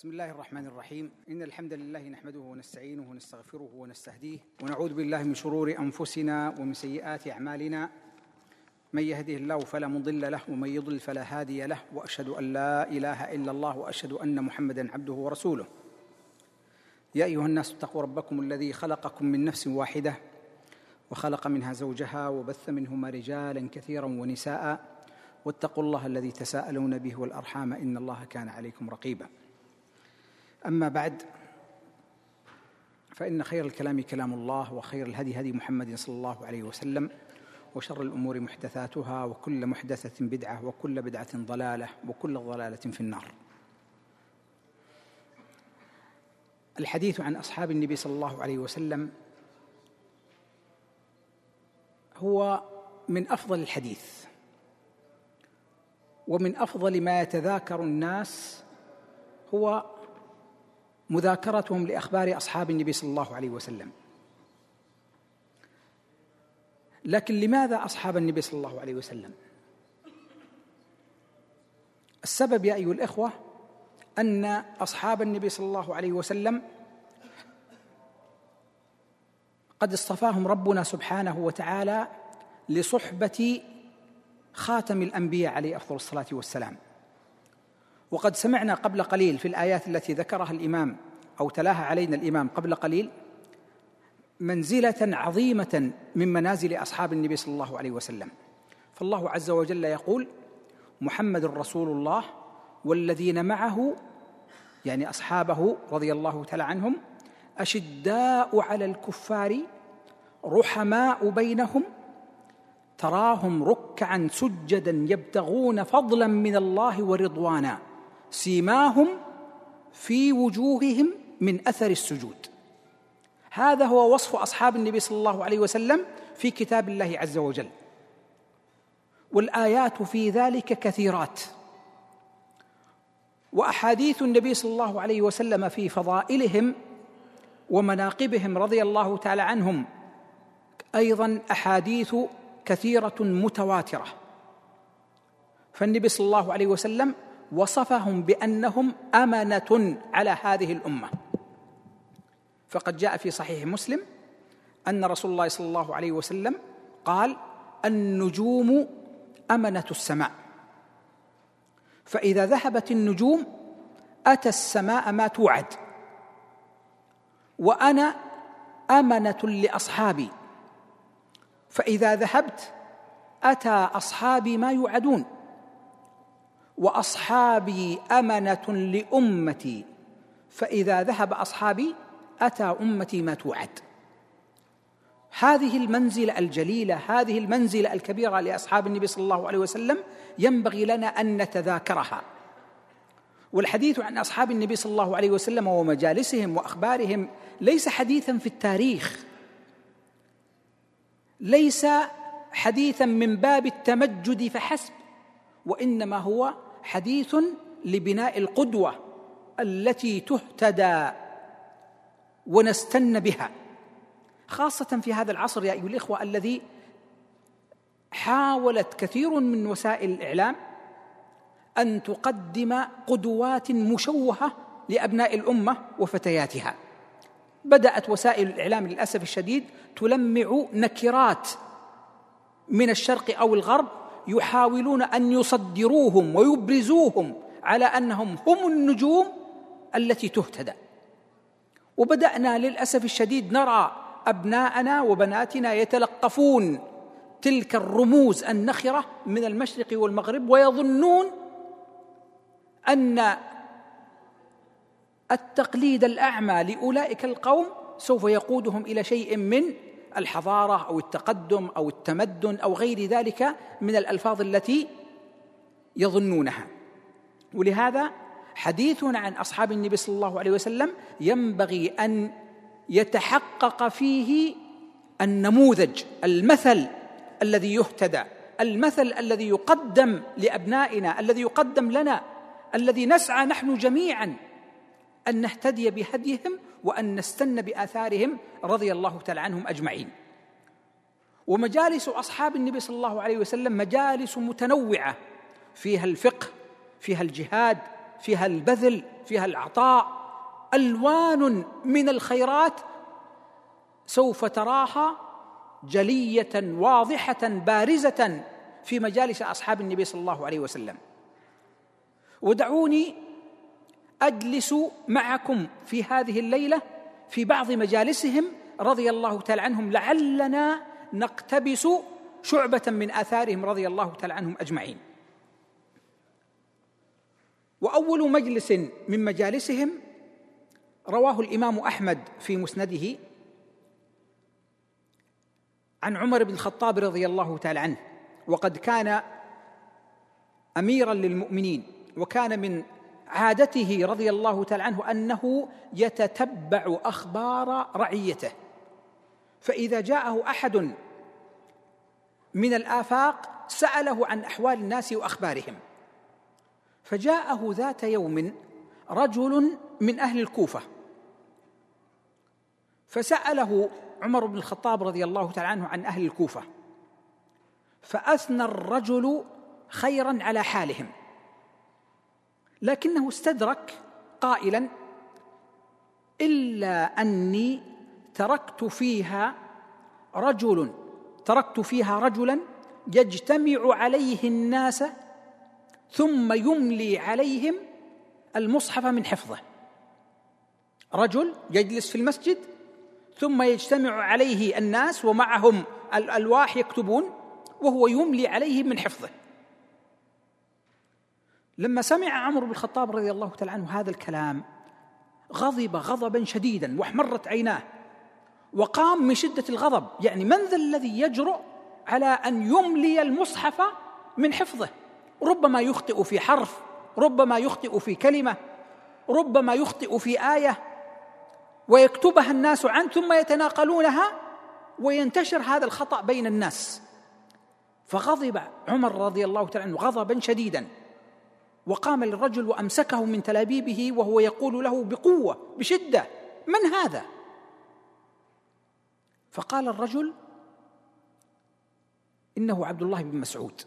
بسم الله الرحمن الرحيم. إن الحمد لله نحمده ونستعينه ونستغفره ونستهديه ونعوذ بالله من شرور أنفسنا ومن سيئات أعمالنا. من يهده الله فلا مضل له ومن يضلل فلا هادي له، وأشهد أن لا إله إلا الله وأشهد أن محمدًا عبده ورسوله. يا أيها الناس اتقوا ربكم الذي خلقكم من نفس واحدة وخلق منها زوجها وبث منهما رجالًا كثيرًا ونساء، واتقوا الله الذي تساءلون به والأرحام إن الله كان عليكم رقيبا. أما بعد، فإن خير الكلام كلام الله، وخير الهدي هدي محمد صلى الله عليه وسلم، وشر الأمور محدثاتها، وكل محدثة بدعة، وكل بدعة ضلالة، وكل ضلالة في النار. الحديث عن أصحاب النبي صلى الله عليه وسلم هو من أفضل الحديث، ومن أفضل ما يتذاكر الناس هو مذاكرتهم لأخبار أصحاب النبي صلى الله عليه وسلم. لكن لماذا أصحاب النبي صلى الله عليه وسلم؟ السبب يا أيها الإخوة أن أصحاب النبي صلى الله عليه وسلم قد اصطفاهم ربنا سبحانه وتعالى لصحبة خاتم الأنبياء عليه أفضل الصلاة والسلام. وقد سمعنا قبل قليل في الآيات التي ذكرها الإمام أو تلاها علينا الإمام قبل قليل منزلة عظيمة من منازل أصحاب النبي صلى الله عليه وسلم. فالله عز وجل يقول: محمد رسول الله والذين معه، يعني أصحابه رضي الله تعالى عنهم، أشداء على الكفار رحماء بينهم تراهم ركعا سجدا يبتغون فضلا من الله ورضوانا سيماهم في وجوههم من أثر السجود. هذا هو وصف أصحاب النبي صلى الله عليه وسلم في كتاب الله عز وجل، والآيات في ذلك كثيرات. وأحاديث النبي صلى الله عليه وسلم في فضائلهم ومناقبهم رضي الله تعالى عنهم أيضا أحاديث كثيرة متواترة. فالنبي صلى الله عليه وسلم وصفهم بأنهم أمنة على هذه الأمة. فقد جاء في صحيح مسلم أن رسول الله صلى الله عليه وسلم قال: النجوم أمنة السماء، فإذا ذهبت النجوم أتى السماء ما توعد، وأنا أمنة لأصحابي، فإذا ذهبت أتى أصحابي ما يوعدون، وأصحابي أمنة لأمتي، فإذا ذهب أصحابي أتى أمتي ما توعد. هذه المنزلة الجليلة، هذه المنزلة الكبيرة لأصحاب النبي صلى الله عليه وسلم ينبغي لنا أن نتذاكرها. والحديث عن أصحاب النبي صلى الله عليه وسلم ومجالسهم وأخبارهم ليس حديثا في التاريخ، ليس حديثا من باب التمجد فحسب، وإنما هو حديث لبناء القدوة التي تهتدى ونستن بها، خاصة في هذا العصر يا أيها الإخوة الذي حاولت كثير من وسائل الإعلام أن تقدم قدوات مشوهة لأبناء الأمة وفتياتها. بدأت وسائل الإعلام للأسف الشديد تلمع نكرات من الشرق أو الغرب، يحاولون أن يصدروهم ويبرزوهم على أنهم هم النجوم التي تهتدى. وبدأنا للأسف الشديد نرى أبناءنا وبناتنا يتلقفون تلك الرموز النخرة من المشرق والمغرب، ويظنون أن التقليد الأعمى لأولئك القوم سوف يقودهم إلى شيء من الحضارة أو التقدم أو التمدن أو غير ذلك من الألفاظ التي يظنونها. ولهذا حديثنا عن أصحاب النبي صلى الله عليه وسلم ينبغي أن يتحقق فيه النموذج، المثل الذي يهتدى، المثل الذي يقدم لأبنائنا، الذي يقدم لنا، الذي نسعى نحن جميعا أن نهتدي بهديهم وأن نستن بآثارهم رضي الله تعالى عنهم أجمعين. ومجالس أصحاب النبي صلى الله عليه وسلم مجالس متنوعة، فيها الفقه، فيها الجهاد، فيها البذل، فيها العطاء، ألوان من الخيرات سوف تراها جلية واضحة بارزة في مجالس أصحاب النبي صلى الله عليه وسلم. ودعوني أجلس معكم في هذه الليلة في بعض مجالسهم رضي الله تعالى عنهم، لعلنا نقتبس شعبة من آثارهم رضي الله تعالى عنهم أجمعين. وأول مجلس من مجالسهم رواه الإمام أحمد في مسنده عن عمر بن الخطاب رضي الله تعالى عنه، وقد كان أميراً للمؤمنين، وكان من عادته رضي الله تعالى عنه أنه يتتبع أخبار رعيته، فإذا جاءه أحد من الآفاق سأله عن أحوال الناس وأخبارهم. فجاءه ذات يوم رجل من أهل الكوفة فسأله عمر بن الخطاب رضي الله تعالى عنه عن أهل الكوفة، فأثنى الرجل خيراً على حالهم، لكنه استدرك قائلاً: إلا أني تركت فيها رجلاً يجتمع عليه الناس ثم يملي عليهم المصحف من حفظه. رجل يجلس في المسجد ثم يجتمع عليه الناس ومعهم الألواح يكتبون، وهو يملي عليهم من حفظه. لما سمع عمرو بن الخطاب رضي الله تعالى عنه هذا الكلام غضب غضبا شديدا واحمرت عيناه، وقام من شدة الغضب، يعني من ذا الذي يجرؤ على أن يملي المصحف من حفظه؟ ربما يخطئ في حرف، ربما يخطئ في كلمة، ربما يخطئ في آية، ويكتبها الناس عنه ثم يتناقلونها وينتشر هذا الخطأ بين الناس. فغضب عمر رضي الله تعالى عنه غضبا شديدا، وقام للرجل وأمسكه من تلابيبه وهو يقول له بقوة بشدة: من هذا؟ فقال الرجل: إنه عبد الله بن مسعود.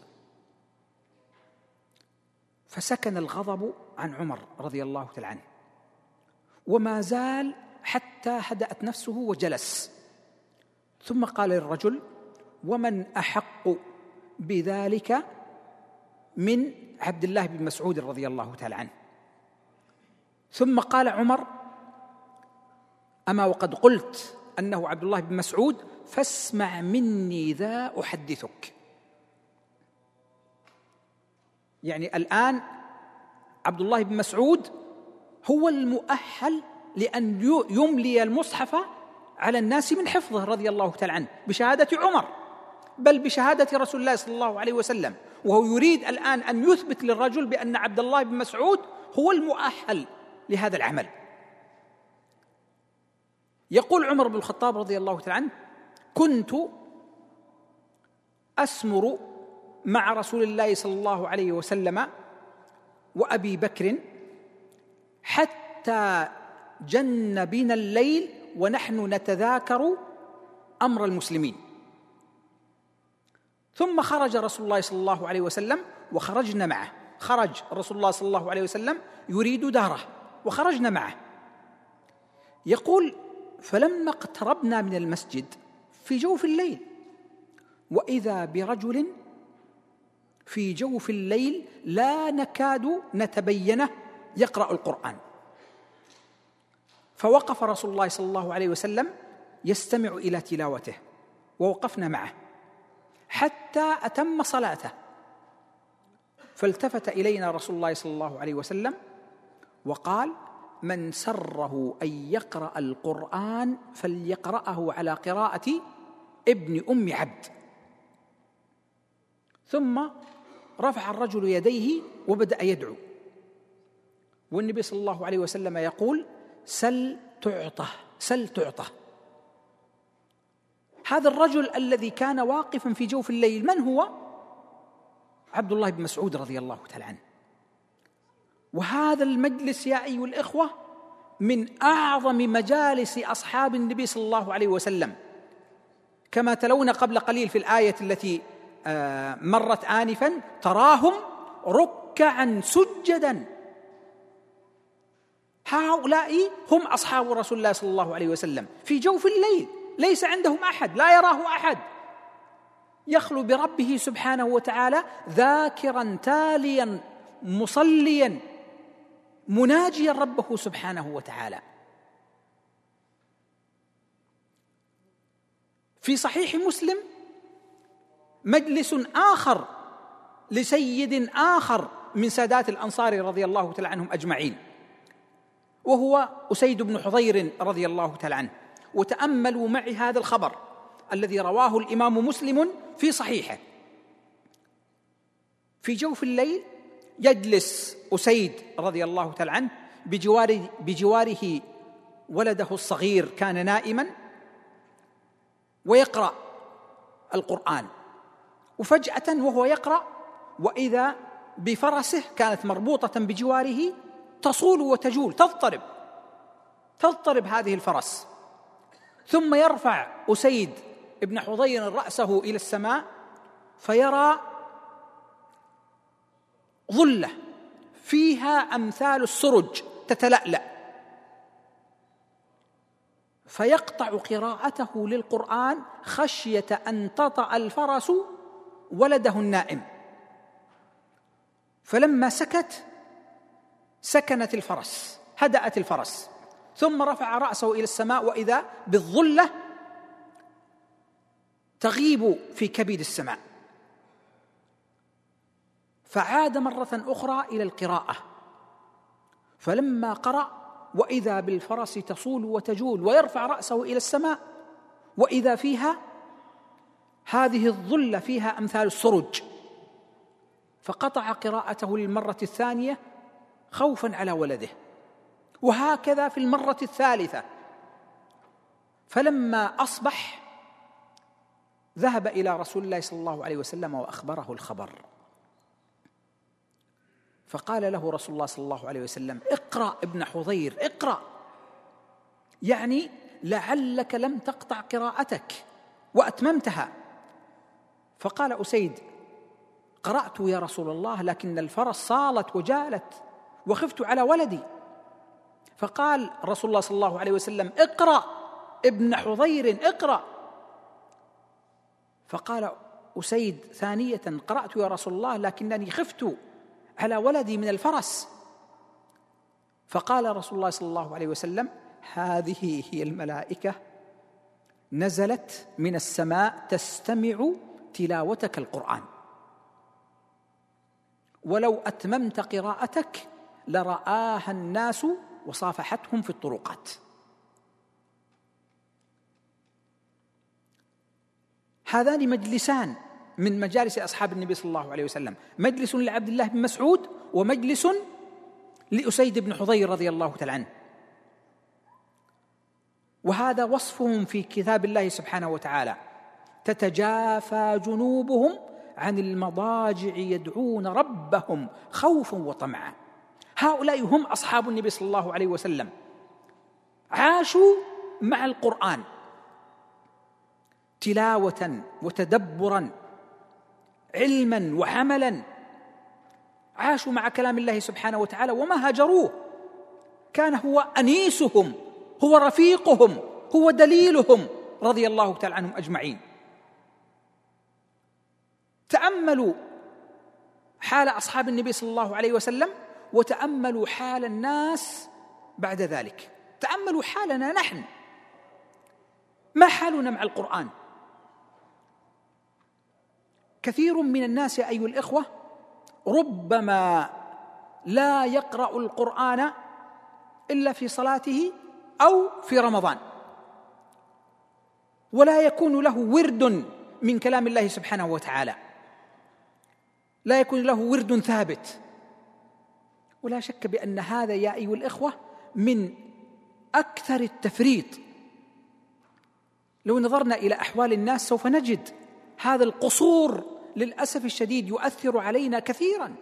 فسكن الغضب عن عمر رضي الله تعالى عنه، وما زال حتى هدأت نفسه وجلس. ثم قال للرجل: ومن أحق بذلك من عبد الله بن مسعود رضي الله تعالى عنه؟ ثم قال عمر: أما وقد قلت أنه عبد الله بن مسعود، فاسمع مني ذا أحدثك. يعني الآن عبد الله بن مسعود هو المؤهل لأن يملي المصحف على الناس من حفظه رضي الله تعالى عنه، بشهادة عمر، بل بشهادة رسول الله صلى الله عليه وسلم. وهو يريد الآن أن يثبت للرجل بأن عبد الله بن مسعود هو المؤهل لهذا العمل. يقول عمر بن الخطاب رضي الله تعالى عنه: كنت أسمر مع رسول الله صلى الله عليه وسلم وأبي بكر حتى جن بنا الليل ونحن نتذاكر أمر المسلمين، ثم خرج رسول الله صلى الله عليه وسلم وخرجنا معه. خرج رسول الله صلى الله عليه وسلم يريد داره وخرجنا معه. يقول: فلما اقتربنا من المسجد في جوف الليل، وإذا برجل في جوف الليل لا نكاد نتبينه يقرأ القرآن. فوقف رسول الله صلى الله عليه وسلم يستمع إلى تلاوته، ووقفنا معه حتى أتم صلاته. فالتفت إلينا رسول الله صلى الله عليه وسلم وقال: من سره أن يقرأ القرآن فليقرأه على قراءة ابن أم عبد. ثم رفع الرجل يديه وبدأ يدعو، والنبي صلى الله عليه وسلم يقول: سل تعطه، سل تعطه. هذا الرجل الذي كان واقفا في جوف الليل من هو؟ عبد الله بن مسعود رضي الله تعالى عنه. وهذا المجلس يا أيها الإخوة من أعظم مجالس أصحاب النبي صلى الله عليه وسلم، كما تلونا قبل قليل في الآية التي مرت آنفا: تراهم ركعا سجدا هؤلاء هم أصحاب رسول الله صلى الله عليه وسلم في جوف الليل، ليس عندهم أحد، لا يراه أحد، يخلو بربه سبحانه وتعالى ذاكرا تاليا مصليا مناجيا ربه سبحانه وتعالى. في صحيح مسلم مجلس آخر لسيد آخر من سادات الأنصار رضي الله تعالى عنهم أجمعين، وهو أسيد بن حضير رضي الله تعالى عنه. وتأملوا معي هذا الخبر الذي رواه الإمام مسلم في صحيحه. في جوف الليل يجلس أسيد رضي الله تعالى عنه بجواره ولده الصغير كان نائما ويقرأ القرآن، وفجأة وهو يقرأ وإذا بفرسه كانت مربوطة بجواره تصول وتجول، تضطرب هذه الفرس، ثم يرفع أسيد ابن حضير رأسه إلى السماء فيرى ظلة فيها أمثال السرج تتلألأ، فيقطع قراءته للقرآن خشية أن تطأ الفرس ولده النائم. فلما سكنت الفرس، هدأت الفرس، ثم رفع رأسه إلى السماء وإذا بالظلة تغيب في كبد السماء، فعاد مرة أخرى إلى القراءة، فلما قرأ وإذا بالفرس تصول وتجول ويرفع رأسه إلى السماء وإذا فيها هذه الظلة فيها أمثال السرج، فقطع قراءته للمرة الثانية خوفا على ولده، وهكذا في المرة الثالثة. فلما أصبح ذهب إلى رسول الله صلى الله عليه وسلم وأخبره الخبر، فقال له رسول الله صلى الله عليه وسلم: اقرأ ابن حضير، اقرأ، يعني لعلك لم تقطع قراءتك وأتممتها. فقال أسيد: قرأت يا رسول الله، لكن الفرس صالت وجالت وخفت على ولدي. فقال رسول الله صلى الله عليه وسلم: اقرأ ابن حضير، اقرأ. فقال أسيد ثانية: قرأت يا رسول الله، لكنني خفت على ولدي من الفرس. فقال رسول الله صلى الله عليه وسلم: هذه هي الملائكة نزلت من السماء تستمع تلاوتك القرآن، ولو أتممت قراءتك لرآها الناس وصافحتهم في الطرقات. هذان مجلسان من مجالس أصحاب النبي صلى الله عليه وسلم، مجلس لعبد الله بن مسعود ومجلس لأسيد بن حضير رضي الله تعالى عنه. وهذا وصفهم في كتاب الله سبحانه وتعالى: تتجافى جنوبهم عن المضاجع يدعون ربهم خوفا وطمعا. هؤلاء هم أصحاب النبي صلى الله عليه وسلم، عاشوا مع القرآن تلاوة وتدبرا، علما وعملا، عاشوا مع كلام الله سبحانه وتعالى وما هجروه، كان هو أنيسهم، هو رفيقهم، هو دليلهم رضي الله تعالى عنهم أجمعين. تأملوا حال أصحاب النبي صلى الله عليه وسلم وتأملوا حال الناس بعد ذلك. تأملوا حالنا نحن، ما حالنا مع القرآن؟ كثير من الناس أيها الإخوة ربما لا يقرأ القرآن إلا في صلاته أو في رمضان، ولا يكون له ورد من كلام الله سبحانه وتعالى، لا يكون له ورد ثابت. ولا شك بأن هذا يا أيها الإخوة من أكثر التفريط. لو نظرنا إلى أحوال الناس سوف نجد هذا القصور للأسف الشديد يؤثر علينا كثيرا.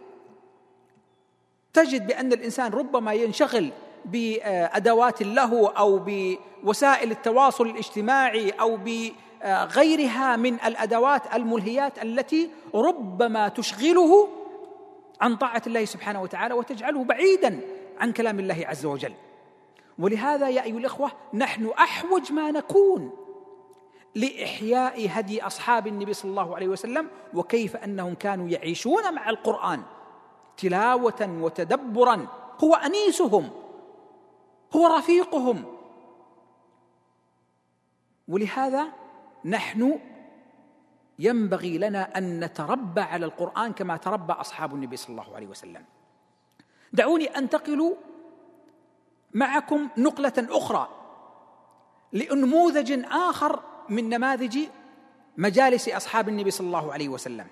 تجد بأن الإنسان ربما ينشغل بأدوات اللهو أو بوسائل التواصل الاجتماعي أو بغيرها من الأدوات الملهيات التي ربما تشغله عن طاعة الله سبحانه وتعالى وتجعله بعيدا عن كلام الله عز وجل. ولهذا يا أيها الإخوة نحن أحوج ما نكون لإحياء هدي أصحاب النبي صلى الله عليه وسلم، وكيف أنهم كانوا يعيشون مع القرآن تلاوة وتدبرا، هو أنيسهم، هو رفيقهم. ولهذا نحن ينبغي لنا أن نتربى على القرآن كما تربى أصحاب النبي صلى الله عليه وسلم. دعوني أنتقل معكم نقلة أخرى لنموذج آخر من نماذج مجالس أصحاب النبي صلى الله عليه وسلم.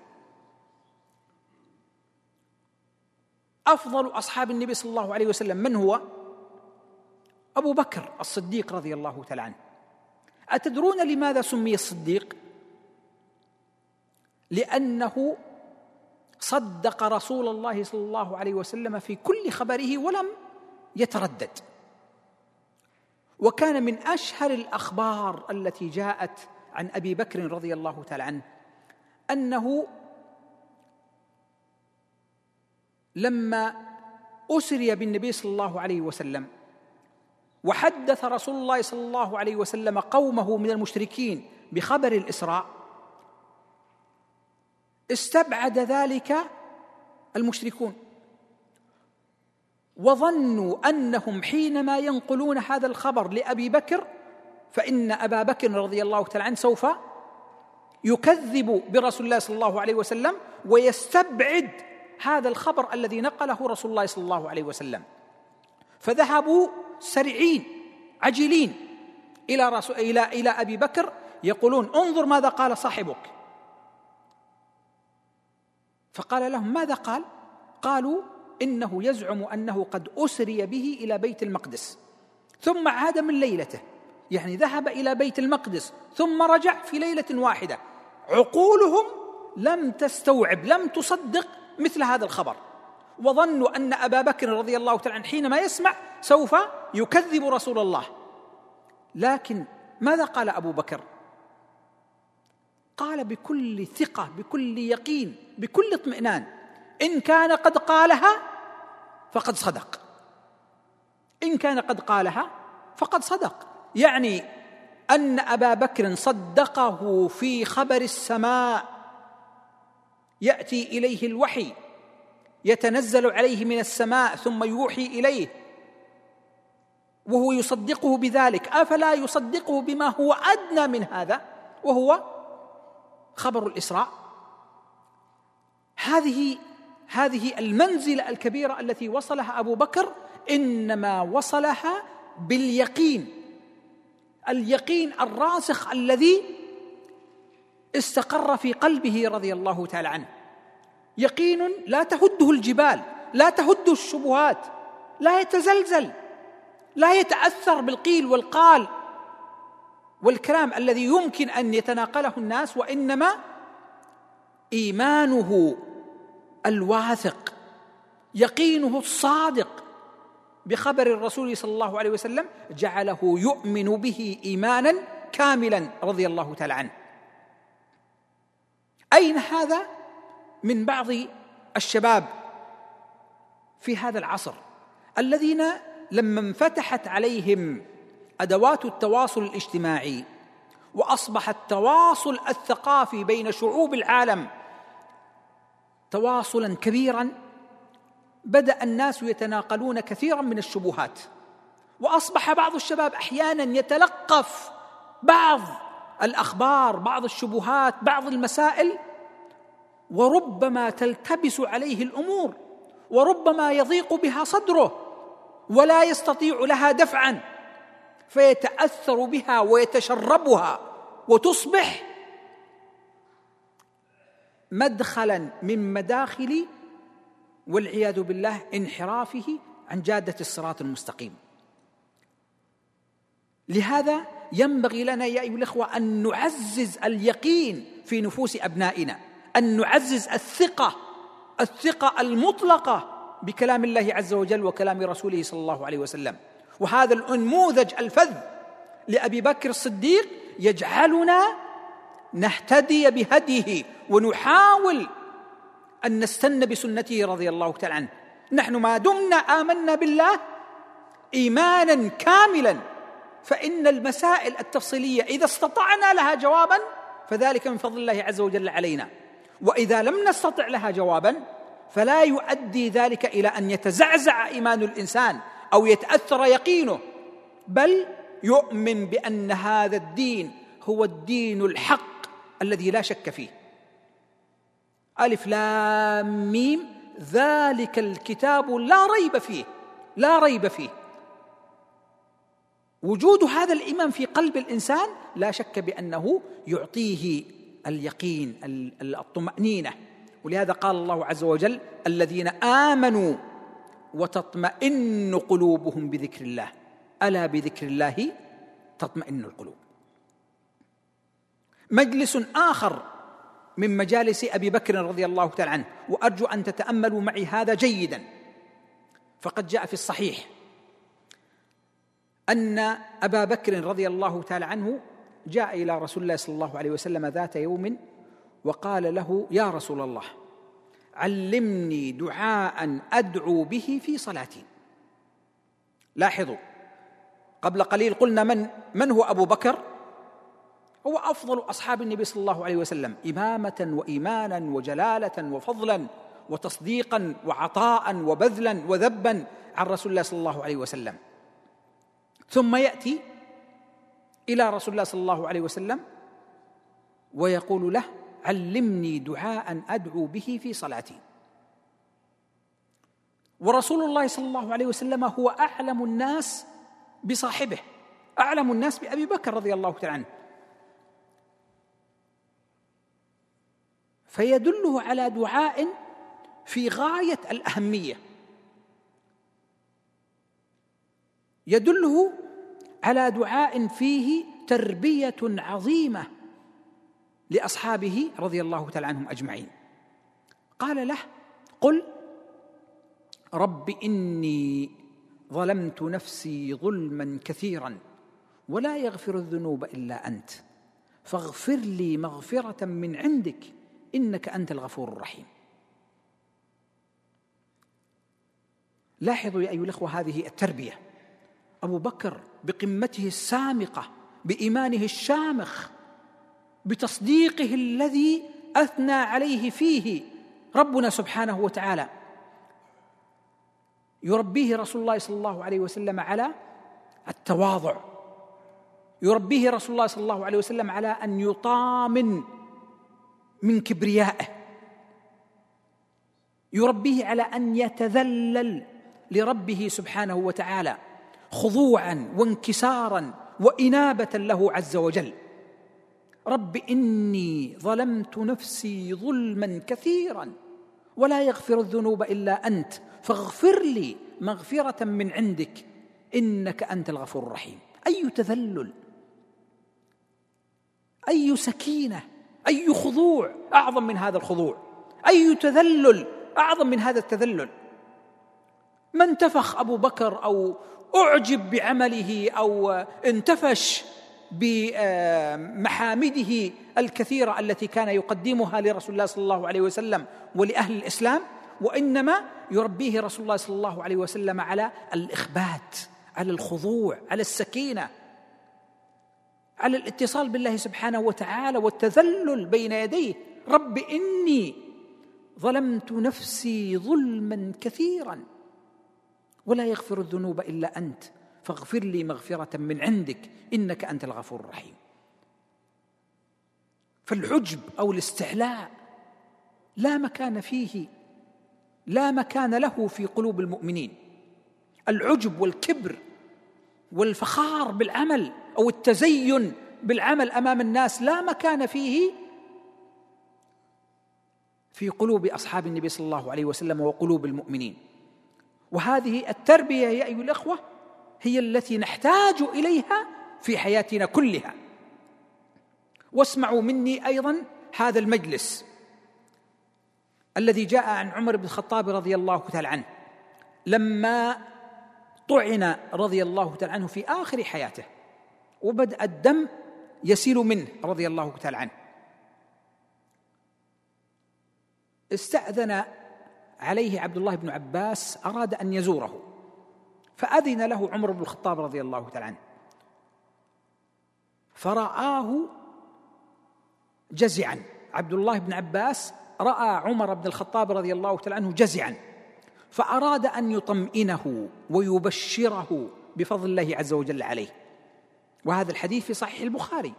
أفضل أصحاب النبي صلى الله عليه وسلم من هو؟ أبو بكر الصديق رضي الله تعالى عنه. أتدرون لماذا سمي الصديق؟ لأنه صدق رسول الله صلى الله عليه وسلم في كل خبره ولم يتردد. وكان من أشهر الأخبار التي جاءت عن أبي بكر رضي الله تعالى عنه أنه لما أسري بالنبي صلى الله عليه وسلم وحدث رسول الله صلى الله عليه وسلم قومه من المشركين بخبر الإسراء، استبعد ذلك المشركون، وظنوا أنهم حينما ينقلون هذا الخبر لأبي بكر فإن أبا بكر رضي الله تعالى عنه سوف يكذب برسول الله صلى الله عليه وسلم ويستبعد هذا الخبر الذي نقله رسول الله صلى الله عليه وسلم. فذهبوا سريعين عجلين إلى أبي بكر يقولون: انظر ماذا قال صاحبك. فقال لهم: ماذا قال؟ قالوا: إنه يزعم أنه قد أسري به إلى بيت المقدس ثم عاد من ليلته، يعني ذهب إلى بيت المقدس ثم رجع في ليلة واحدة. عقولهم لم تستوعب، لم تصدق مثل هذا الخبر، وظنوا أن أبا بكر رضي الله تعالى عنه حينما يسمع سوف يكذب رسول الله. لكن ماذا قال أبو بكر؟ قال بكل ثقة، بكل يقين، بكل اطمئنان: إن كان قد قالها فقد صدق. إن كان قد قالها فقد صدق، يعني أن أبا بكر صدقه في خبر السماء، يأتي إليه الوحي يتنزل عليه من السماء ثم يوحي إليه وهو يصدقه بذلك، أفلا يصدقه بما هو أدنى من هذا وهو خبر الإسراء؟ هذه المنزلة الكبيرة التي وصلها أبو بكر إنما وصلها باليقين، اليقين الراسخ الذي استقر في قلبه رضي الله تعالى عنه، يقين لا تهده الجبال، لا تهده الشبهات، لا يتزلزل، لا يتأثر بالقيل والقال والكلام الذي يمكن أن يتناقله الناس، وإنما إيمانه الواثق، يقينه الصادق بخبر الرسول صلى الله عليه وسلم جعله يؤمن به إيمانا كاملا رضي الله تعالى عنه. أين هذا من بعض الشباب في هذا العصر الذين لما انفتحت عليهم أدوات التواصل الاجتماعي وأصبح التواصل الثقافي بين شعوب العالم تواصلا كبيرا، بدأ الناس يتناقلون كثيرا من الشبهات، وأصبح بعض الشباب أحيانا يتلقف بعض الأخبار، بعض الشبهات، بعض المسائل، وربما تلتبس عليه الأمور، وربما يضيق بها صدره ولا يستطيع لها دفعا، فيتأثر بها ويتشربها وتصبح مدخلا من مداخل والعياذ بالله انحرافه عن جادة الصراط المستقيم. لهذا ينبغي لنا يا أيها الأخوة أن نعزز اليقين في نفوس أبنائنا، أن نعزز الثقة المطلقة بكلام الله عز وجل وكلام رسوله صلى الله عليه وسلم. وهذا النموذج الفذ لأبي بكر الصديق يجعلنا نهتدي بهديه ونحاول أن نستن بسنته رضي الله تعالى عنه. نحن ما دمنا آمنا بالله إيمانا كاملا، فإن المسائل التفصيلية إذا استطعنا لها جوابا فذلك من فضل الله عز وجل علينا، وإذا لم نستطع لها جوابا فلا يؤدي ذلك إلى أن يتزعزع إيمان الإنسان أو يتأثر يقينه، بل يؤمن بأن هذا الدين هو الدين الحق الذي لا شك فيه. ألف لام ميم ذلك الكتاب لا ريب فيه، لا ريب فيه. وجود هذا الإيمان في قلب الإنسان لا شك بأنه يعطيه اليقين، الطمأنينة. ولهذا قال الله عز وجل: الذين آمنوا وتطمئن قلوبهم بذكر الله، ألا بذكر الله تطمئن القلوب. مجلس آخر من مجالس أبي بكر رضي الله تعالى عنه، وأرجو أن تتأملوا معي هذا جيدا، فقد جاء في الصحيح أن أبا بكر رضي الله تعالى عنه جاء إلى رسول الله صلى الله عليه وسلم ذات يوم وقال له: يا رسول الله، علمني دعاء أدعو به في صلاتي. لاحظوا، قبل قليل قلنا من هو أبو بكر؟ هو أفضل أصحاب النبي صلى الله عليه وسلم إمامة وإيمانا وجلالة وفضلا وتصديقا وعطاء وبذلا وذبا عن رسول الله صلى الله عليه وسلم. ثم يأتي إلى رسول الله صلى الله عليه وسلم ويقول له: علمني دعاء أدعو به في صلاتي. ورسول الله صلى الله عليه وسلم هو أعلم الناس بصاحبه، أعلم الناس بأبي بكر رضي الله تعالى عنه، فيدله على دعاء في غاية الأهمية، يدله على دعاء فيه تربية عظيمة لأصحابه رضي الله تعالى عنهم أجمعين. قال له: قل رب إني ظلمت نفسي ظلما كثيرا ولا يغفر الذنوب إلا أنت فاغفر لي مغفرة من عندك إنك أنت الغفور الرحيم. لاحظوا يا أيها الأخوة هذه التربية. أبو بكر بقمته السامقة، بإيمانه الشامخ، بتصديقه الذي أثنى عليه فيه ربنا سبحانه وتعالى، يربيه رسول الله صلى الله عليه وسلم على التواضع، يربيه رسول الله صلى الله عليه وسلم على أن يطامن من كبريائه، يربيه على أن يتذلل لربه سبحانه وتعالى خضوعا وانكسارا وإنابة له عز وجل. رب إني ظلمت نفسي ظلما كثيرا ولا يغفر الذنوب إلا أنت فاغفر لي مغفرة من عندك إنك أنت الغفور الرحيم. أي تذلل، أي سكينة، أي خضوع أعظم من هذا الخضوع، أي تذلل أعظم من هذا التذلل. ما انتفخ أبو بكر أو أعجب بعمله أو انتفش بمحامده الكثيرة التي كان يقدمها لرسول الله صلى الله عليه وسلم ولأهل الإسلام، وإنما يربيه رسول الله صلى الله عليه وسلم على الإخبات، على الخضوع، على السكينة، على الاتصال بالله سبحانه وتعالى والتذلل بين يديه. رب إني ظلمت نفسي ظلما كثيرا ولا يغفر الذنوب إلا أنت فاغفر لي مغفرة من عندك إنك أنت الغفور الرحيم. فالعجب أو الاستعلاء لا مكان فيه، لا مكان له في قلوب المؤمنين. العجب والكبر والفخار بالعمل أو التزين بالعمل أمام الناس لا مكان فيه في قلوب أصحاب النبي صلى الله عليه وسلم وقلوب المؤمنين. وهذه التربية يا أيها الأخوة هي التي نحتاج إليها في حياتنا كلها. واسمعوا مني أيضا هذا المجلس الذي جاء عن عمر بن الخطاب رضي الله تعالى عنه لما طعن رضي الله تعالى عنه في آخر حياته وبدأ الدم يسيل منه رضي الله تعالى عنه. استأذن عليه عبد الله بن عباس، أراد أن يزوره فأذن له عمر بن الخطاب رضي الله تعالى عنه، فرآه جزعا. عبد الله بن عباس رأى عمر بن الخطاب رضي الله تعالى عنه جزعا، فأراد أن يطمئنه ويبشره بفضل الله عز وجل عليه، وهذا الحديث في صحيح البخاري.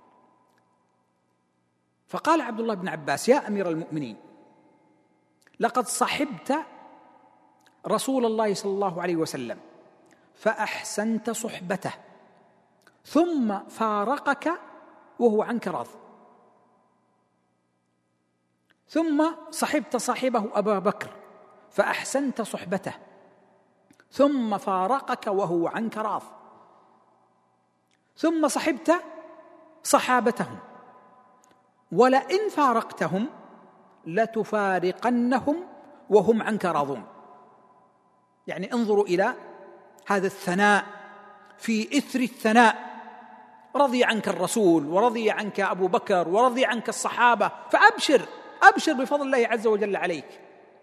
فقال عبد الله بن عباس: يا أمير المؤمنين، لقد صحبت رسول الله صلى الله عليه وسلم فأحسنت صحبته، ثم فارقك وهو عنك راض، ثم صحبت صاحبه أبا بكر فأحسنت صحبته، ثم فارقك وهو عنك راض، ثم صحبت صحابتهم، ولئن فارقتهم لتفارقنهم وهم عنك راضون. يعني انظروا إلى هذا الثناء في إثر الثناء، رضي عنك الرسول ورضي عنك أبو بكر ورضي عنك الصحابة، فأبشر بفضل الله عز وجل عليك.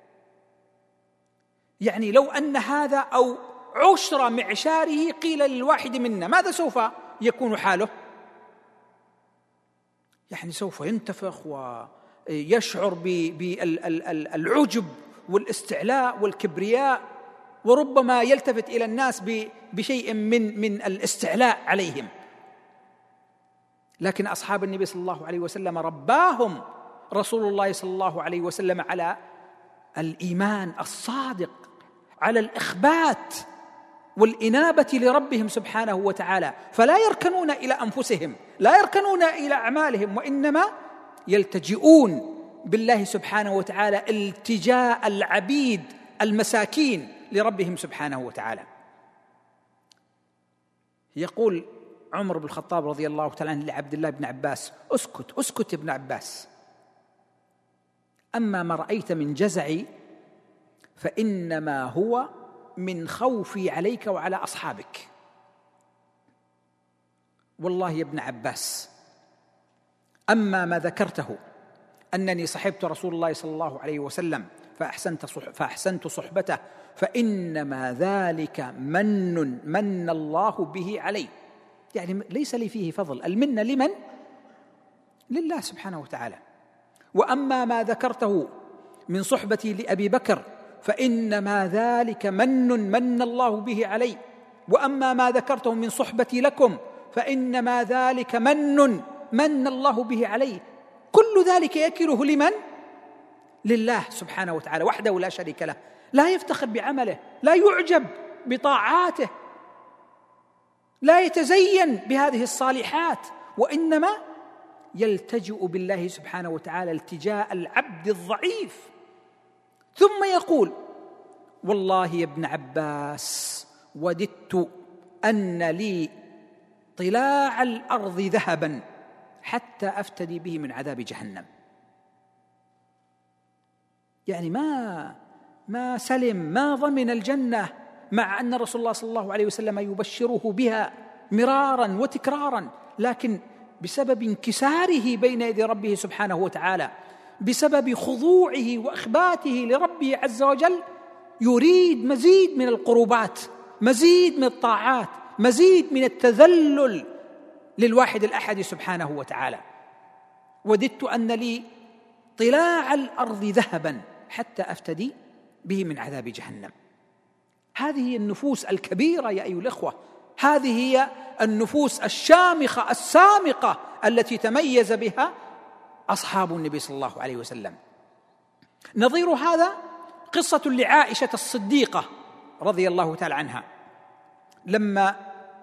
يعني لو أن هذا أو عشر معشاره قيل للواحد منا، ماذا سوف يكون حاله؟ يعني سوف ينتفخ ويشعر بالعجب والاستعلاء والكبرياء، وربما يلتفت إلى الناس بشيء من الاستعلاء عليهم. لكن أصحاب النبي صلى الله عليه وسلم رباهم رسول الله صلى الله عليه وسلم على الإيمان الصادق، على الإخبات والإنابة لربهم سبحانه وتعالى، فلا يركنون إلى أنفسهم، لا يركنون إلى أعمالهم، وإنما يلتجئون بالله سبحانه وتعالى التجاء العبيد المساكين لربهم سبحانه وتعالى. يقول عمر بن الخطاب رضي الله تعالى عنه لعبد الله بن عباس: اسكت يا ابن عباس، أما ما رأيت من جزعي فإنما هو من خوفي عليك وعلى أصحابك. والله يا ابن عباس، أما ما ذكرته أنني صحبت رسول الله صلى الله عليه وسلم فأحسنت صحبته، فإنما ذلك من الله به علي. يعني ليس لي فيه فضل، المنة لمن؟ لله سبحانه وتعالى. وأما ما ذكرته من صحبتي لأبي بكر فإنما ذلك من الله به علي، وأما ما ذكرته من صحبتي لكم فإنما ذلك من الله به علي. كل ذلك يكله لمن؟ لله سبحانه وتعالى وحده لا شريك له، لا يفتخر بعمله، لا يعجب بطاعاته، لا يتزين بهذه الصالحات، وإنما يلتجئ بالله سبحانه وتعالى التجاء العبد الضعيف. ثم يقول: والله يا ابن عباس، وددت أن لي طلاع الأرض ذهبا حتى أفتدي به من عذاب جهنم. يعني ما سلم، ما ضمن الجنة، مع أن رسول الله صلى الله عليه وسلم يبشره بها مرارا وتكرارا، لكن بسبب انكساره بين يدي ربه سبحانه وتعالى، بسبب خضوعه وإخباته لربه عز وجل، يريد مزيد من القربات، مزيد من الطاعات، مزيد من التذلل للواحد الأحد سبحانه وتعالى. وددت أن لي طلاع الأرض ذهبا حتى أفتدي به من عذاب جهنم. هذه هي النفوس الكبيرة يا أيها الأخوة، هذه هي النفوس الشامخة السامقة التي تميز بها أصحاب النبي صلى الله عليه وسلم. نظير هذا قصة لعائشة الصديقة رضي الله تعالى عنها، لما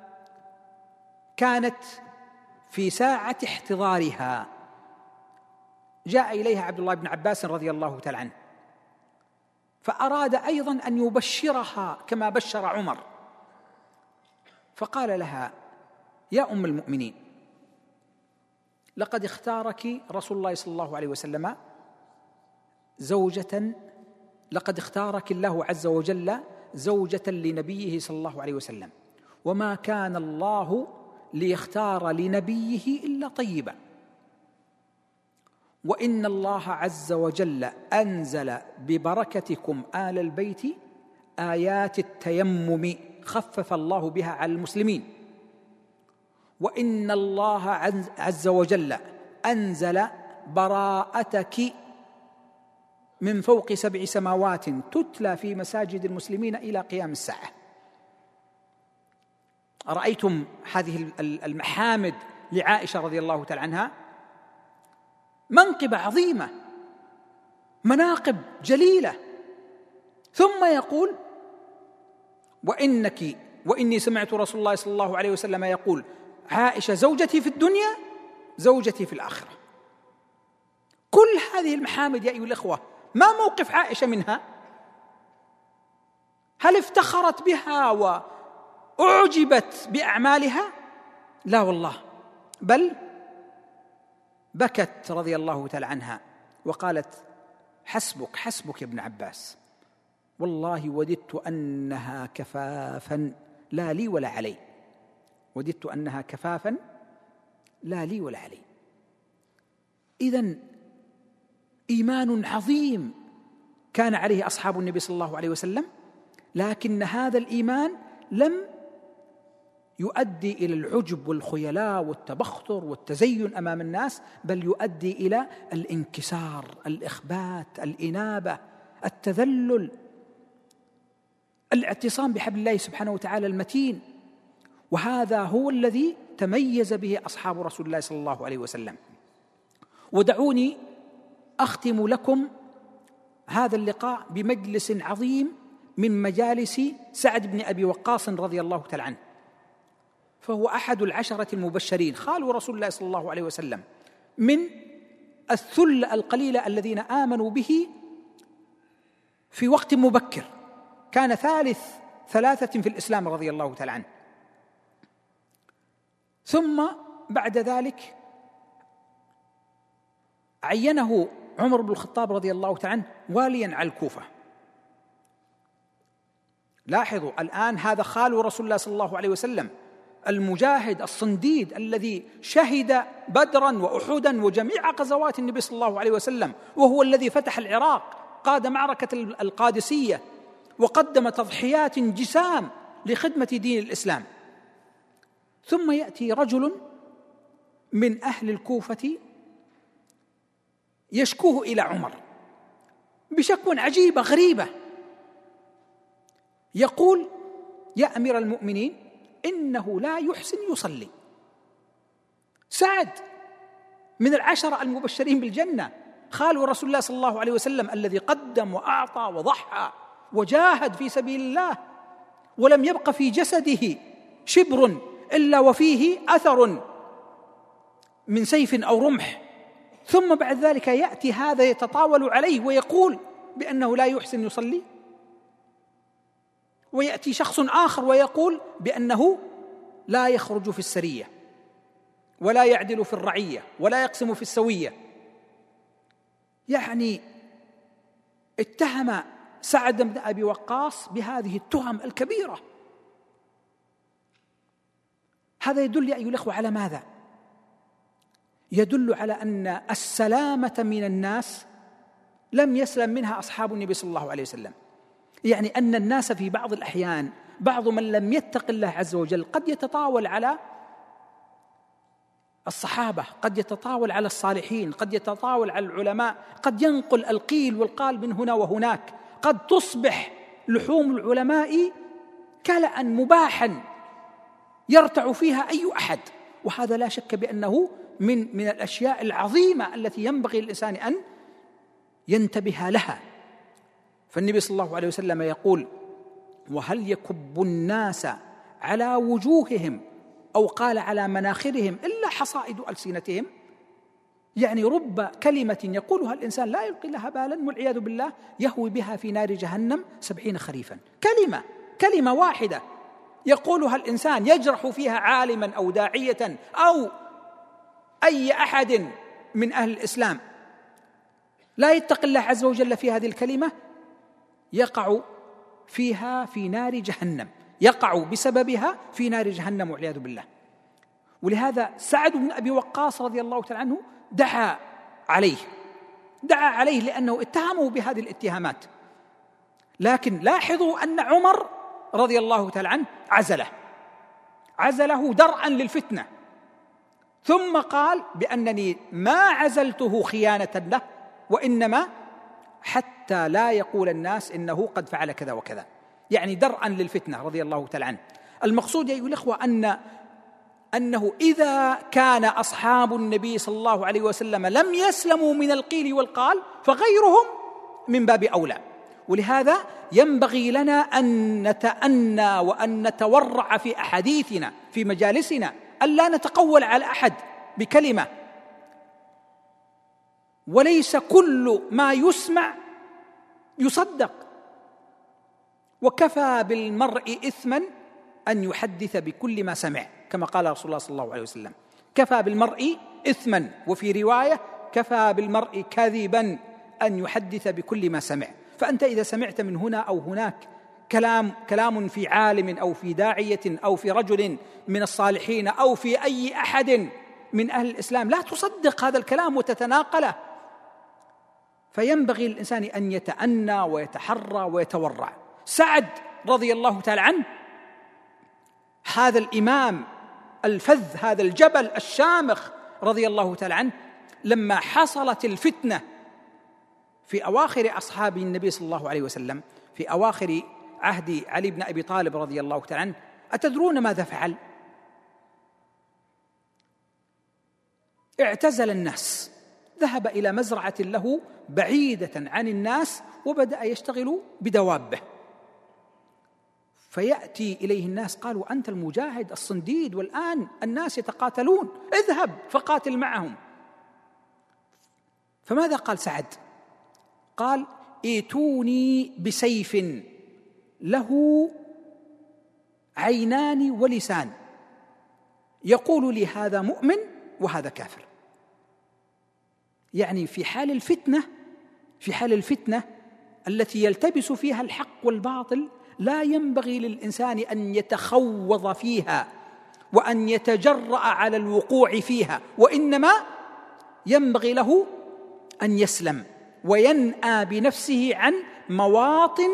كانت في ساعة احتضارها جاء إليها عبد الله بن عباس رضي الله تعالى عنه، فأراد أيضا أن يبشرها كما بشر عمر، فقال لها: يا أم المؤمنين، لقد اختارك رسول الله صلى الله عليه وسلم زوجة، لقد اختارك الله عز وجل زوجة لنبيه صلى الله عليه وسلم، وما كان الله ليختار لنبيه إلا طيبا، وإن الله عز وجل أنزل ببركتكم آل البيت آيات التيمم خفف الله بها على المسلمين. وإن الله عز وجل أنزل براءتك من فوق 7 سماوات تتلى في مساجد المسلمين إلى قيام الساعة. أرأيتم هذه المحامد لعائشة رضي الله تعالى عنها؟ منقبة عظيمة، مناقب جليلة. ثم يقول: وإني سمعت رسول الله صلى الله عليه وسلم يقول: عائشة زوجتي في الدنيا زوجتي في الآخرة. كل هذه المحامد يا أيها الأخوة، ما موقف عائشة منها؟ هل افتخرت بها وأعجبت بأعمالها؟ لا والله، بل بكت رضي الله تعالى عنها وقالت: حسبك حسبك يا ابن عباس، والله وددت أنها كفافا لا لي ولا علي، وددت أنها كفافا لا لي ولا علي. إذن إيمان عظيم كان عليه أصحاب النبي صلى الله عليه وسلم، لكن هذا الإيمان لم يؤدي إلى العجب والخيلاء والتبختر والتزين أمام الناس، بل يؤدي إلى الانكسار، الإخبات، الإنابة، التذلل، الاعتصام بحبل الله سبحانه وتعالى المتين. وهذا هو الذي تميز به أصحاب رسول الله صلى الله عليه وسلم. ودعوني أختم لكم هذا اللقاء بمجلس عظيم من مجالس سعد بن أبي وقاص رضي الله تعالى عنه، فهو أحد العشرة المبشرين، خال رسول الله صلى الله عليه وسلم، من الثلة القليلة الذين آمنوا به في وقت مبكر، كان ثالث 3 في الإسلام رضي الله تعالى عنه. ثم بعد ذلك عينه عمر بن الخطاب رضي الله تعالى عنه واليا على الكوفة. لاحظوا الآن، هذا خال رسول الله صلى الله عليه وسلم، المجاهد الصنديد الذي شهد بدرا وأحدا وجميع غزوات النبي صلى الله عليه وسلم، وهو الذي فتح العراق، قاد معركة القادسية، وقدم تضحيات جسام لخدمة دين الإسلام. ثم يأتي رجل من أهل الكوفة يشكوه إلى عمر بشكوى عجيبة غريبة، يقول: يا أمير المؤمنين، إنه لا يحسن يصلي. سعد من العشرة المبشرين بالجنة، خال رسول الله صلى الله عليه وسلم، الذي قدم وأعطى وضحى وجاهد في سبيل الله، ولم يبق في جسده شبر إلا وفيه أثر من سيف أو رمح. ثم بعد ذلك يأتي هذا يتطاول عليه ويقول بأنه لا يحسن يصلي، ويأتي شخص آخر ويقول بأنه لا يخرج في السرية ولا يعدل في الرعية ولا يقسم في السوية. يعني اتهم سعد بن أبي وقاص بهذه التهم الكبيرة. هذا يدل يا أيها الأخوة على ماذا؟ يدل على أن السلامة من الناس لم يسلم منها أصحاب النبي صلى الله عليه وسلم. يعني أن الناس في بعض الأحيان، بعض من لم يتق الله عز وجل، قد يتطاول على الصحابة، قد يتطاول على الصالحين، قد يتطاول على العلماء، قد ينقل القيل والقال من هنا وهناك، قد تصبح لحوم العلماء كلأ مباحا يرتع فيها أي أحد. وهذا لا شك بأنه من الأشياء العظيمة التي ينبغي للإنسان أن ينتبه لها. فالنبي صلى الله عليه وسلم يقول: وهل يكب الناس على وجوههم، أو قال على مناخرهم، إلا حصائد ألسنتهم. يعني رب كلمة يقولها الإنسان لا يلقي لها بالا، والعياذ بالله يهوي بها في نار جهنم 70 خريفا. كلمة واحدة يقولها الإنسان يجرح فيها عالما أو داعية أو أي أحد من أهل الإسلام، لا يتقي الله عز وجل في هذه الكلمة، يقع فيها في نار جهنم، يقع بسببها في نار جهنم والعياذ بالله. ولهذا سعد بن أبي وقاص رضي الله تعالى عنه دعا عليه لأنه اتهمه بهذه الاتهامات. لكن لاحظوا أن عمر رضي الله تعالى عنه عزله درءا للفتنة، ثم قال بأنني ما عزلته خيانة له، وإنما حتى لا يقول الناس إنه قد فعل كذا وكذا، يعني درءا للفتنة رضي الله تعالى عنه. المقصود يا أيها الإخوة أنه إذا كان أصحاب النبي صلى الله عليه وسلم لم يسلموا من القيل والقال فغيرهم من باب أولى. ولهذا ينبغي لنا أن نتأنى وأن نتورع في أحاديثنا في مجالسنا، ألا نتقول على أحد بكلمة، وليس كل ما يسمع يصدق. وكفى بالمرء إثما أن يحدث بكل ما سمع، كما قال رسول الله صلى الله عليه وسلم: كفى بالمرء إثما، وفي رواية: كفى بالمرء كذبا أن يحدث بكل ما سمع. فأنت إذا سمعت من هنا أو هناك كلام في عالم أو في داعية أو في رجل من الصالحين أو في أي أحد من أهل الإسلام، لا تصدق هذا الكلام وتتناقله. فينبغي الإنسان أن يتأنى ويتحرى ويتورع. سعد رضي الله تعالى عنه، هذا الإمام الفذ، هذا الجبل الشامخ رضي الله تعالى عنه، لما حصلت الفتنة في أواخر أصحاب النبي صلى الله عليه وسلم، في أواخر عهد علي بن أبي طالب رضي الله تعالى عنه، أتدرون ماذا فعل؟ اعتزل الناس، ذهب إلى مزرعة له بعيدة عن الناس، وبدأ يشتغل بدوابه. فيأتي إليه الناس، قالوا: أنت المجاهد الصنديد، والآن الناس يتقاتلون، اذهب فقاتل معهم. فماذا قال سعد؟ قال: ائتوني بسيف له عينان ولسان، يقول لي هذا مؤمن وهذا كافر. يعني في حال الفتنة التي يلتبس فيها الحق والباطل، لا ينبغي للإنسان أن يتخوض فيها وأن يتجرأ على الوقوع فيها، وإنما ينبغي له أن يسلم وينأى بنفسه عن مواطن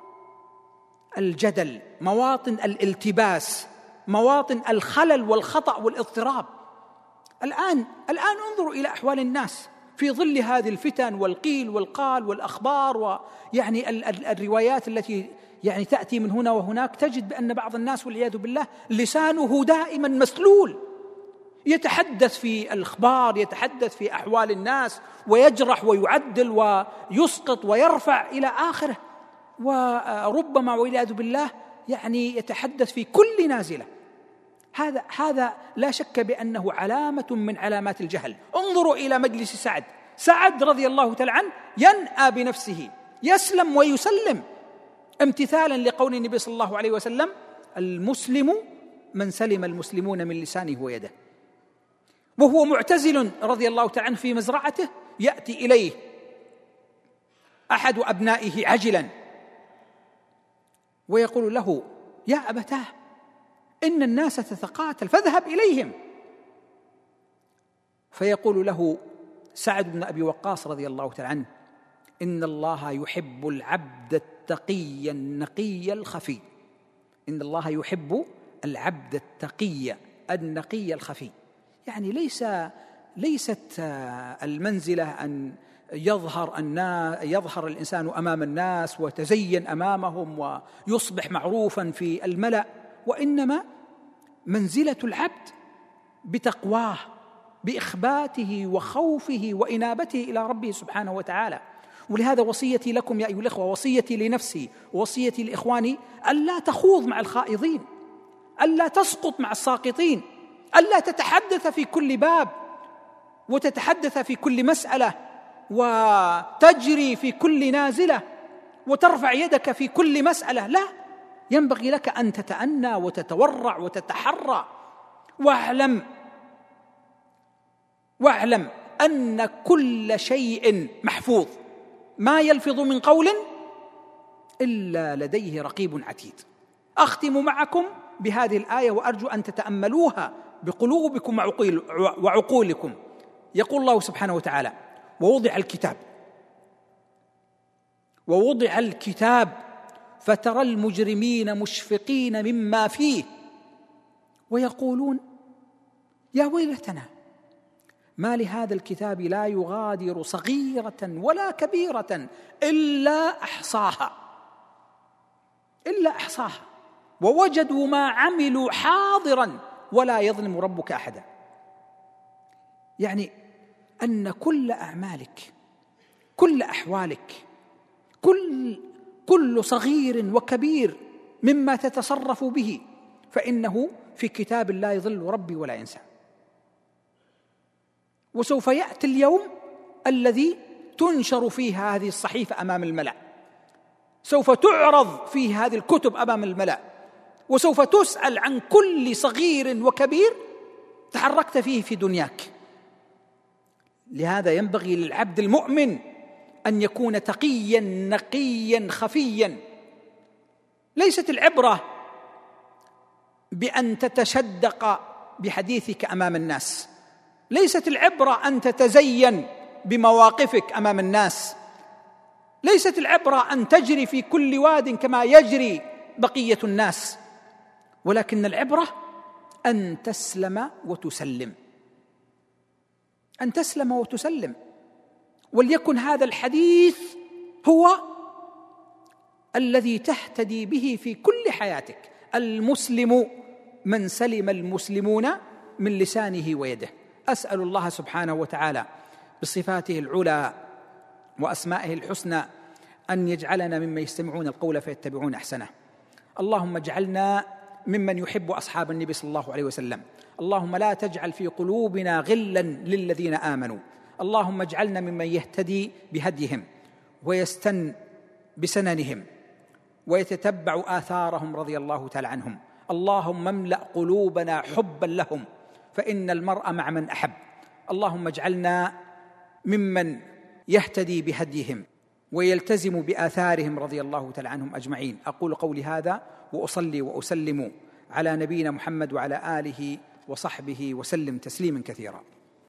الجدل، مواطن الالتباس، مواطن الخلل والخطأ والاضطراب. الآن انظروا إلى أحوال الناس في ظل هذه الفتن والقيل والقال والأخبار، ويعني الروايات التي يعني تأتي من هنا وهناك. تجد بأن بعض الناس والعياذ بالله لسانه دائما مسلول، يتحدث في الأخبار، يتحدث في أحوال الناس، ويجرح ويعدل ويسقط ويرفع إلى آخره، وربما والعياذ بالله يعني يتحدث في كل نازلة. هذا لا شك بأنه علامة من علامات الجهل. انظروا إلى مجلس سعد رضي الله تعالى عنه، ينأى بنفسه، يسلم ويسلم، امتثالا لقول النبي صلى الله عليه وسلم: المسلم من سلم المسلمون من لسانه ويده. وهو معتزل رضي الله تعالى عنه في مزرعته، يأتي إليه أحد أبنائه عجلا ويقول له: يا أبتاه، إن الناس تتقاتل فاذهب إليهم. فيقول له سعد بن أبي وقاص رضي الله تعالى عنه: إن الله يحب العبد التقي النقي الخفي. إن الله يحب العبد التقي النقي الخفي. يعني ليست المنزلة أن يظهر الإنسان أمام الناس ويتزين أمامهم ويصبح معروفا في الملأ، وإنما منزلة العبد بتقواه، بإخباته وخوفه وإنابته إلى ربه سبحانه وتعالى. ولهذا وصيتي لكم يا أيها الإخوة، وصيتي لنفسي ووصيتي لإخواني، ألا تخوض مع الخائضين، ألا تسقط مع الساقطين، ألا تتحدث في كل باب وتتحدث في كل مسألة وتجري في كل نازلة وترفع يدك في كل مسألة. لا، ينبغي لك أن تتأنى وتتورع وتتحرى. واعلم أن كل شيء محفوظ، ما يلفظ من قول إلا لديه رقيب عتيد. أختم معكم بهذه الآية، وأرجو أن تتأملوها بقلوبكم وعقولكم. يقول الله سبحانه وتعالى: ووضع الكتاب فترى المجرمين مشفقين مما فيه ويقولون يا ويلتنا ما لهذا الكتاب لا يغادر صغيرة ولا كبيرة إلا أحصاها ووجدوا ما عملوا حاضرا ولا يظلم ربك أحدا. يعني أن كل أعمالك، كل أحوالك، كل صغير وكبير مما تتصرف به فإنه في كتاب لا يضل ربي ولا ينسى. وسوف يأتي اليوم الذي تنشر فيه هذه الصحيفة أمام الملأ، سوف تعرض فيه هذه الكتب أمام الملأ، وسوف تسأل عن كل صغير وكبير تحركت فيه في دنياك. لهذا ينبغي للعبد المؤمن أن يكون تقيا نقيا خفيا. ليست العبرة بأن تتشدق بحديثك أمام الناس، ليست العبرة أن تتزين بمواقفك أمام الناس، ليست العبرة أن تجري في كل واد كما يجري بقية الناس، ولكن العبرة أن تسلم وتسلم، أن تسلم وتسلم. وليكن هذا الحديث هو الذي تهتدي به في كل حياتك. المسلم من سلم المسلمون من لسانه ويده. أسأل الله سبحانه وتعالى بصفاته العلى وأسمائه الحسنى أن يجعلنا ممن يستمعون القول فيتبعون أحسنه. اللهم اجعلنا ممن يحب أصحاب النبي صلى الله عليه وسلم. اللهم لا تجعل في قلوبنا غلا للذين آمنوا. اللهم اجعلنا ممن يهتدي بهديهم ويستن بسننهم ويتتبع آثارهم رضي الله تعالى عنهم. اللهم املأ قلوبنا حبا لهم فإن المرء مع من أحب. اللهم اجعلنا ممن يهتدي بهديهم ويلتزم بآثارهم رضي الله تعالى عنهم أجمعين. أقول قولي هذا وأصلي وأسلم على نبينا محمد وعلى آله وصحبه وسلم تسليما كثيرا.